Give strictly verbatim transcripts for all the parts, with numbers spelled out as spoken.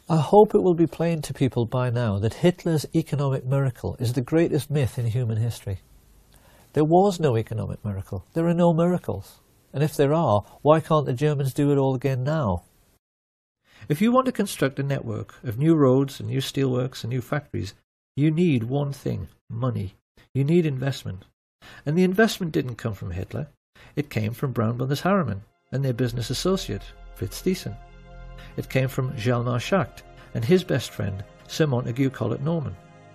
I hope it will be plain to people by now that Hitler's economic miracle is the greatest myth in human history. There was no economic miracle. There are no miracles. And if there are, why can't the Germans do it all again now? If you want to construct a network of new roads and new steelworks and new factories, you need one thing: money. You need investment. And the investment didn't come from Hitler. It came from Brown Brothers Harriman and their business associate, Fritz Thyssen. It came from Hjalmar Schacht and his best friend, Sir Montague Collett Norman.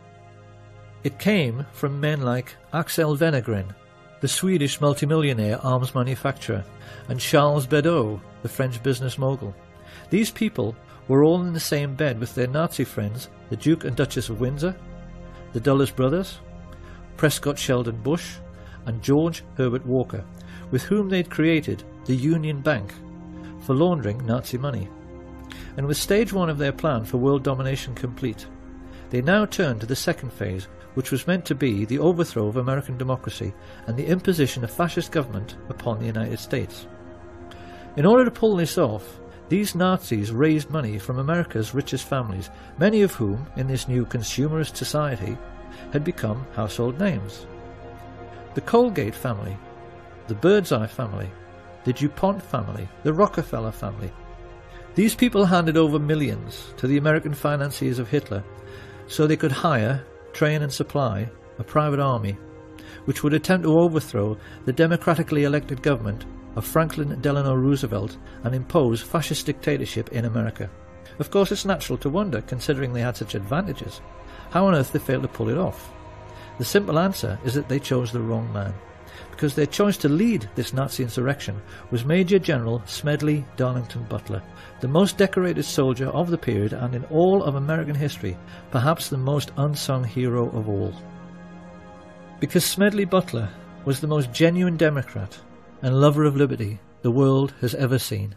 It came from men like Axel Wenner-Gren, the Swedish multimillionaire arms manufacturer, and Charles Beddoes, the French business mogul. These people were all in the same bed with their Nazi friends, the Duke and Duchess of Windsor, the Dulles brothers, Prescott Sheldon Bush, and George Herbert Walker, with whom they'd created the Union Bank for laundering Nazi money. And with stage one of their plan for world domination complete, they now turned to the second phase, which was meant to be the overthrow of American democracy and the imposition of fascist government upon the United States. In order to pull this off, these Nazis raised money from America's richest families, many of whom, in this new consumerist society, had become household names. The Colgate family, the Birdseye family, the DuPont family, the Rockefeller family. These people handed over millions to the American financiers of Hitler so they could hire, train and supply a private army which would attempt to overthrow the democratically elected government of Franklin Delano Roosevelt and impose fascist dictatorship in America. Of course, it's natural to wonder, considering they had such advantages, how on earth they failed to pull it off. The simple answer is that they chose the wrong man, because their choice to lead this Nazi insurrection was Major General Smedley Darlington Butler, the most decorated soldier of the period and in all of American history, perhaps the most unsung hero of all. Because Smedley Butler was the most genuine Democrat and lover of liberty the world has ever seen.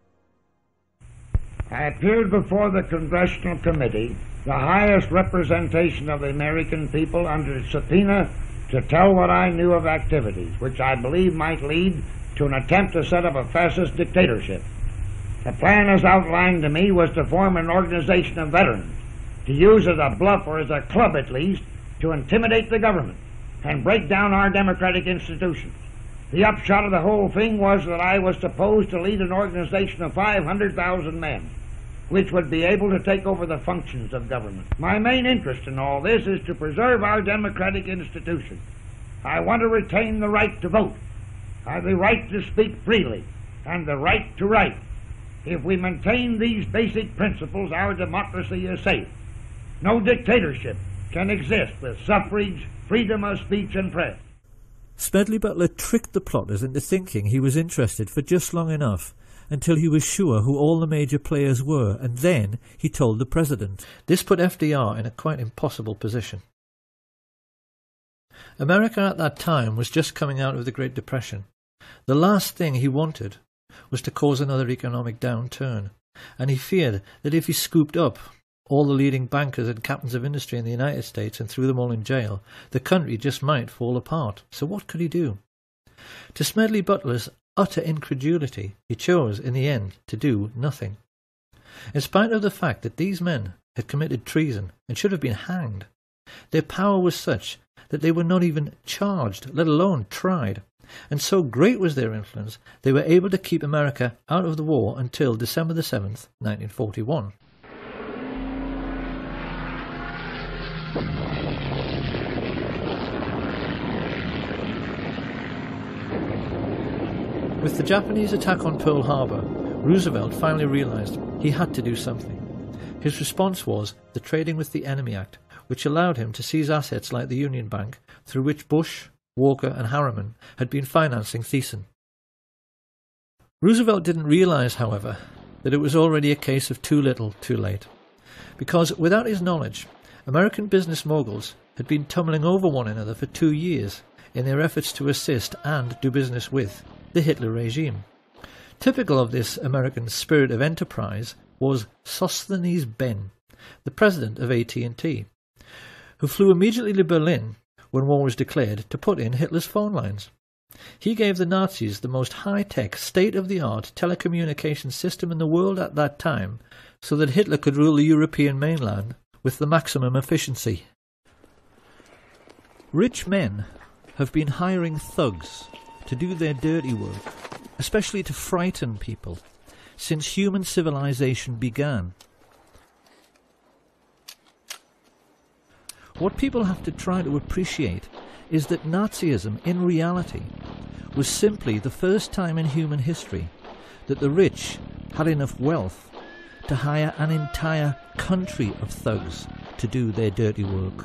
I appeared before the Congressional Committee, the highest representation of the American people, under subpoena to tell what I knew of activities which I believe might lead to an attempt to set up a fascist dictatorship. The plan as outlined to me was to form an organization of veterans, to use as a bluff, or as a club at least, to intimidate the government and break down our democratic institutions. The upshot of the whole thing was that I was supposed to lead an organization of five hundred thousand men, which would be able to take over the functions of government. My main interest in all this is to preserve our democratic institutions. I want to retain the right to vote, uh, the right to speak freely, and the right to write. If we maintain these basic principles, our democracy is safe. No dictatorship can exist with suffrage, freedom of speech and press. Smedley Butler tricked the plotters into thinking he was interested for just long enough until he was sure who all the major players were, and then he told the president. This put F D R in a quite impossible position. America at that time was just coming out of the Great Depression. The last thing he wanted was to cause another economic downturn, and he feared that if he scooped up all the leading bankers and captains of industry in the United States and threw them all in jail, the country just might fall apart. So what could he do? To Smedley Butler's utter incredulity, he chose, in the end, to do nothing. In spite of the fact that these men had committed treason and should have been hanged, their power was such that they were not even charged, let alone tried, and so great was their influence, they were able to keep America out of the war until December the seventh, nineteen forty-one. With the Japanese attack on Pearl Harbor, Roosevelt finally realized he had to do something. His response was the Trading with the Enemy Act, which allowed him to seize assets like the Union Bank, through which Bush, Walker and Harriman had been financing Thyssen. Roosevelt didn't realize, however, that it was already a case of too little, too late, because without his knowledge, American business moguls had been tumbling over one another for two years in their efforts to assist and do business with the Hitler regime. Typical of this American spirit of enterprise was Sosthenes Benn, the president of A T and T, who flew immediately to Berlin when war was declared to put in Hitler's phone lines. He gave the Nazis the most high-tech, state-of-the-art telecommunications system in the world at that time, so that Hitler could rule the European mainland with the maximum efficiency. Rich men have been hiring thugs to do their dirty work, especially to frighten people, since human civilization began. What people have to try to appreciate is that Nazism, in reality, was simply the first time in human history that the rich had enough wealth to hire an entire country of thugs to do their dirty work.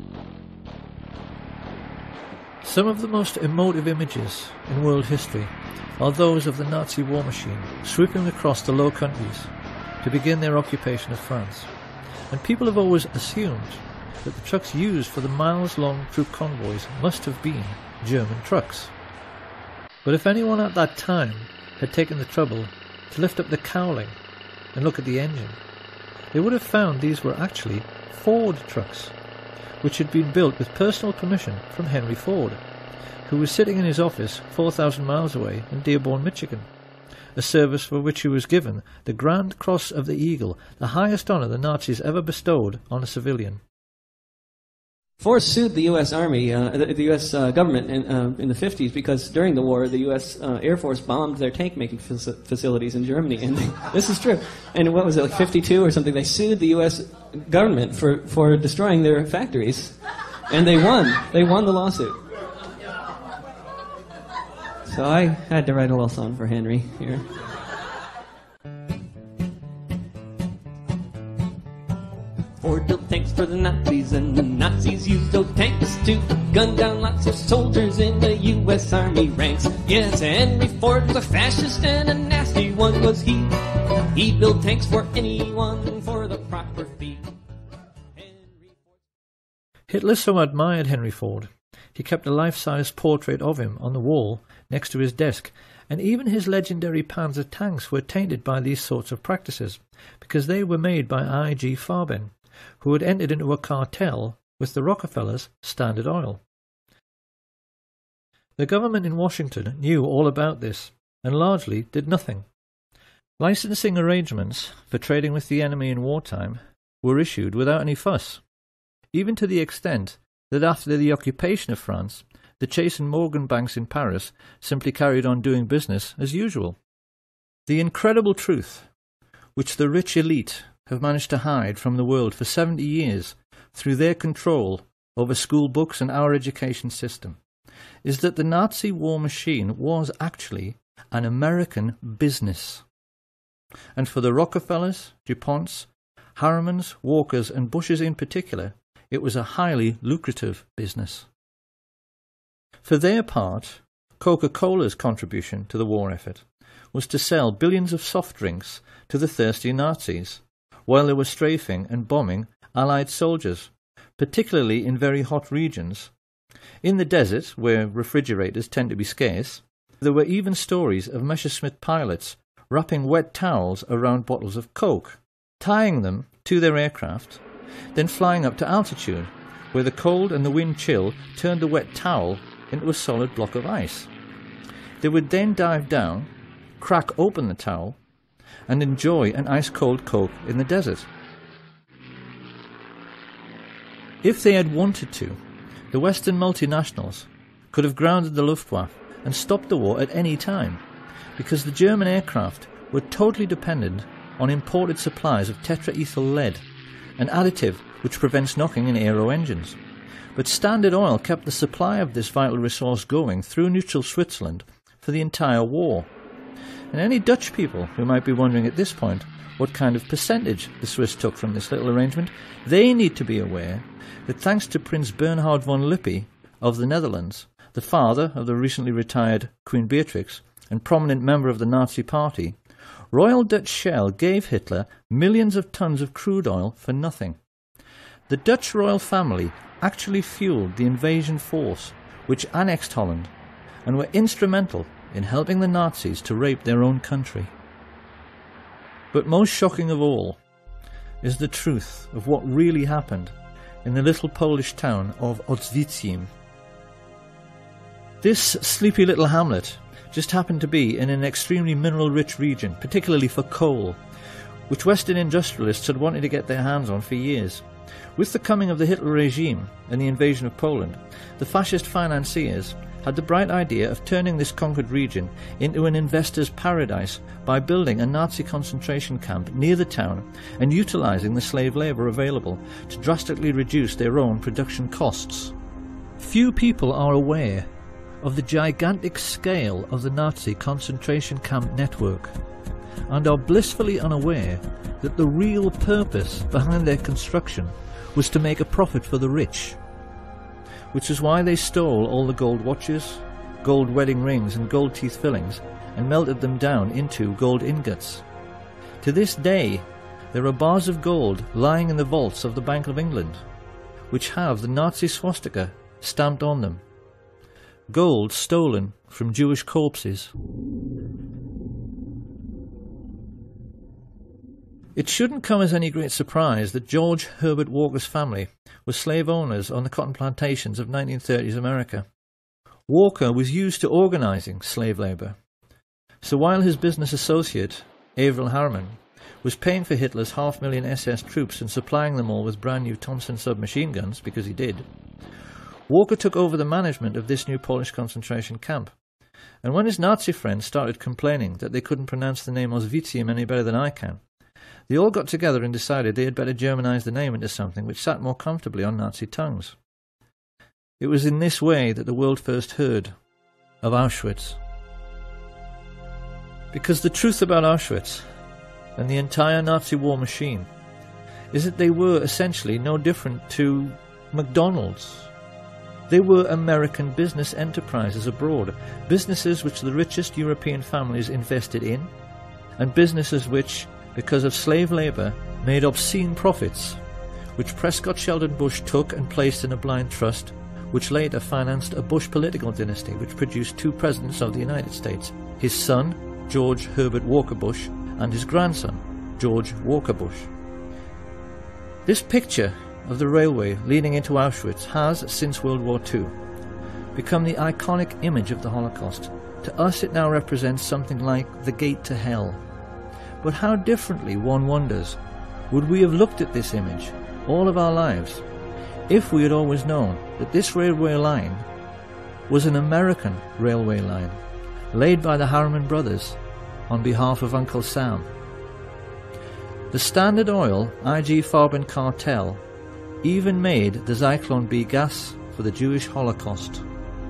Some of the most emotive images in world history are those of the Nazi war machine sweeping across the Low Countries to begin their occupation of France. And people have always assumed that the trucks used for the miles-long troop convoys must have been German trucks. But if anyone at that time had taken the trouble to lift up the cowling and look at the engine, they would have found these were actually Ford trucks, which had been built with personal permission from Henry Ford, who was sitting in his office four thousand miles away in Dearborn, Michigan, a service for which he was given the Grand Cross of the Eagle, the highest honour the Nazis ever bestowed on a civilian. Ford sued the U S Army, uh, the, the U S uh, government in, uh, in the fifties because during the war the U S uh, Air Force bombed their tank-making faci- facilities in Germany. And they, this is true. And what was it, like fifty-two or something? They sued the U S government for, for destroying their factories. And they won. They won the lawsuit. So I had to write a little song for Henry here. Ford built tanks for the Nazis, and the Nazis used those tanks to gun down lots of soldiers in the U S Army ranks. Yes, Henry Ford was a fascist, and a nasty one was he. He built tanks for anyone for the proper fee. Hitler so admired Henry Ford, he kept a life-size portrait of him on the wall next to his desk, and even his legendary Panzer tanks were tainted by these sorts of practices, because they were made by I G Farben, who had entered into a cartel with the Rockefellers' Standard Oil. The government in Washington knew all about this, and largely did nothing. Licensing arrangements for trading with the enemy in wartime were issued without any fuss, even to the extent that after the occupation of France, the Chase and Morgan banks in Paris simply carried on doing business as usual. The incredible truth, which the rich elite have managed to hide from the world for seventy years through their control over school books and our education system, is that the Nazi war machine was actually an American business. And for the Rockefellers, DuPonts, Harrimans, Walkers and Bushes in particular, it was a highly lucrative business. For their part, Coca-Cola's contribution to the war effort was to sell billions of soft drinks to the thirsty Nazis, while they were strafing and bombing Allied soldiers, particularly in very hot regions. In the desert, where refrigerators tend to be scarce, there were even stories of Messerschmitt pilots wrapping wet towels around bottles of Coke, tying them to their aircraft, then flying up to altitude, where the cold and the wind chill turned the wet towel into a solid block of ice. They would then dive down, crack open the towel, and enjoy an ice-cold Coke in the desert. If they had wanted to, the Western multinationals could have grounded the Luftwaffe and stopped the war at any time, because the German aircraft were totally dependent on imported supplies of tetraethyl lead, an additive which prevents knocking in aero engines. But Standard Oil kept the supply of this vital resource going through neutral Switzerland for the entire war. And any Dutch people who might be wondering at this point what kind of percentage the Swiss took from this little arrangement, they need to be aware that thanks to Prince Bernhard von Lippe of the Netherlands, the father of the recently retired Queen Beatrix and prominent member of the Nazi Party, Royal Dutch Shell gave Hitler millions of tons of crude oil for nothing. The Dutch royal family actually fueled the invasion force which annexed Holland and were instrumental in helping the Nazis to rape their own country. But most shocking of all is the truth of what really happened in the little Polish town of Auschwitz. This sleepy little hamlet just happened to be in an extremely mineral-rich region, particularly for coal, which Western industrialists had wanted to get their hands on for years. With the coming of the Hitler regime and the invasion of Poland, the fascist financiers had the bright idea of turning this conquered region into an investor's paradise by building a Nazi concentration camp near the town and utilising the slave labour available to drastically reduce their own production costs. Few people are aware of the gigantic scale of the Nazi concentration camp network, and are blissfully unaware that the real purpose behind their construction was to make a profit for the rich, which is why they stole all the gold watches, gold wedding rings and gold teeth fillings and melted them down into gold ingots. To this day, there are bars of gold lying in the vaults of the Bank of England, which have the Nazi swastika stamped on them. Gold stolen from Jewish corpses. It shouldn't come as any great surprise that George Herbert Walker's family were slave owners on the cotton plantations of nineteen thirties America. Walker was used to organising slave labour. So while his business associate, Averell Harriman, was paying for Hitler's half-million S S troops and supplying them all with brand new Thompson submachine guns, because he did, Walker took over the management of this new Polish concentration camp. And when his Nazi friends started complaining that they couldn't pronounce the name Auschwitz any better than I can, they all got together and decided they had better Germanize the name into something which sat more comfortably on Nazi tongues. It was in this way that the world first heard of Auschwitz. Because the truth about Auschwitz and the entire Nazi war machine is that they were essentially no different to McDonald's. They were American business enterprises abroad, businesses which the richest European families invested in, and businesses which, because of slave labour, made obscene profits, which Prescott Sheldon Bush took and placed in a blind trust, which later financed a Bush political dynasty which produced two presidents of the United States, his son, George Herbert Walker Bush, and his grandson, George Walker Bush. This picture of the railway leading into Auschwitz has, since World War Two, become the iconic image of the Holocaust. To us it now represents something like the gate to hell. But how differently, one wonders, would we have looked at this image all of our lives if we had always known that this railway line was an American railway line laid by the Harriman brothers on behalf of Uncle Sam. The Standard Oil I G Farben cartel even made the Zyklon B gas for the Jewish Holocaust.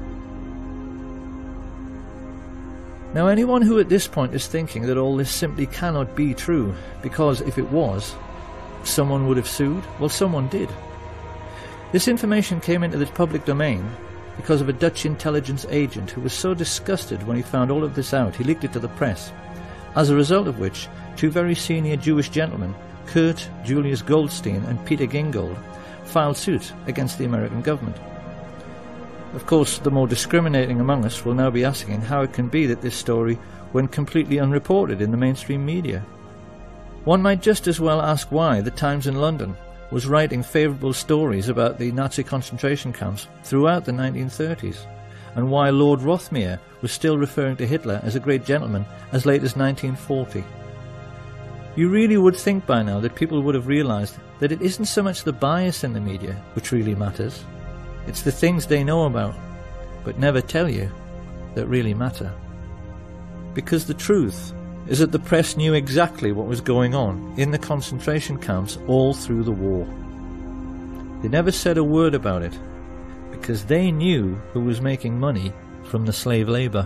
Now, anyone who at this point is thinking that all this simply cannot be true, because if it was, someone would have sued, well, someone did. This information came into the public domain because of a Dutch intelligence agent who was so disgusted when he found all of this out, he leaked it to the press, as a result of which two very senior Jewish gentlemen, Kurt Julius Goldstein and Peter Gingold, filed suit against the American government. Of course, the more discriminating among us will now be asking how it can be that this story went completely unreported in the mainstream media. One might just as well ask why the Times in London was writing favourable stories about the Nazi concentration camps throughout the nineteen thirties, and why Lord Rothermere was still referring to Hitler as a great gentleman as late as nineteen forty. You really would think by now that people would have realised that it isn't so much the bias in the media which really matters, it's the things they know about, but never tell you, that really matter. Because the truth is that the press knew exactly what was going on in the concentration camps all through the war. They never said a word about it, because they knew who was making money from the slave labour.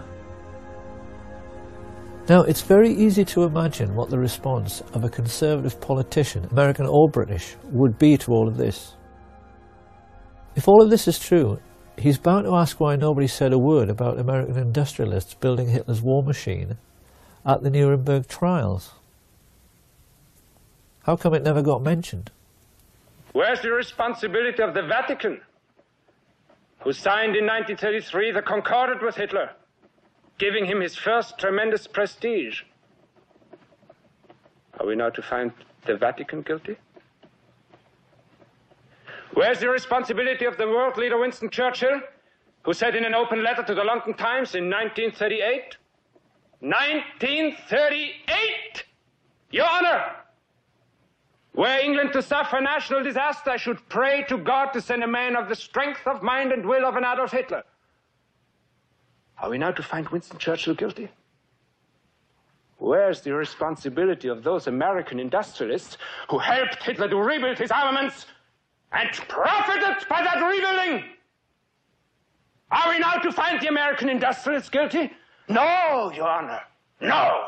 Now, it's very easy to imagine what the response of a conservative politician, American or British, would be to all of this. If all of this is true, he's bound to ask why nobody said a word about American industrialists building Hitler's war machine at the Nuremberg trials. How come it never got mentioned? Where's the responsibility of the Vatican, who signed in nineteen thirty-three the Concordat with Hitler, giving him his first tremendous prestige? Are we now to find the Vatican guilty? Where's the responsibility of the world leader Winston Churchill, who said in an open letter to the London Times in nineteen thirty-eight, nineteen thirty-eight, Your Honor, were England to suffer national disaster, I should pray to God to send a man of the strength of mind and will of an Adolf Hitler. Are we now to find Winston Churchill guilty? Where's the responsibility of those American industrialists who helped Hitler to rebuild his armaments and profited by that rebuilding? Are we now to find the American industrialists guilty? No, Your Honor, no.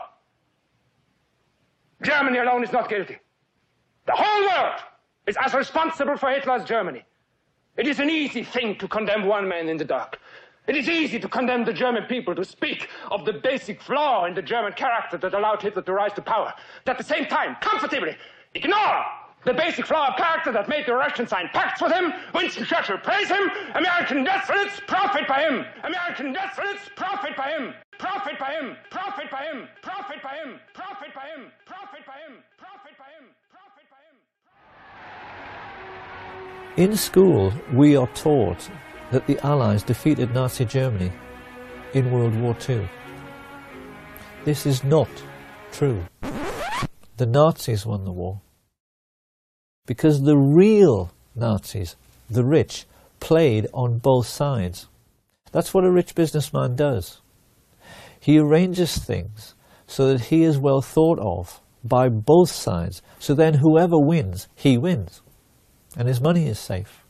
Germany alone is not guilty. The whole world is as responsible for Hitler as Germany. It is an easy thing to condemn one man in the dark. It is easy to condemn the German people, to speak of the basic flaw in the German character that allowed Hitler to rise to power. But at the same time, comfortably ignore the basic flaw of character that made the Russians sign pacts with him. Winston Churchill praise him. American industrialists profit by him. American industrialists profit by him. Profit by him. Profit by him. Profit by him. Profit by him. Profit by him. Profit by him. Profit by In school, we are taught that the Allies defeated Nazi Germany in World War Two. This is not true. The Nazis won the war because the real Nazis, the rich, played on both sides. That's what a rich businessman does. He arranges things so that he is well thought of by both sides, so then whoever wins, he wins, and his money is safe.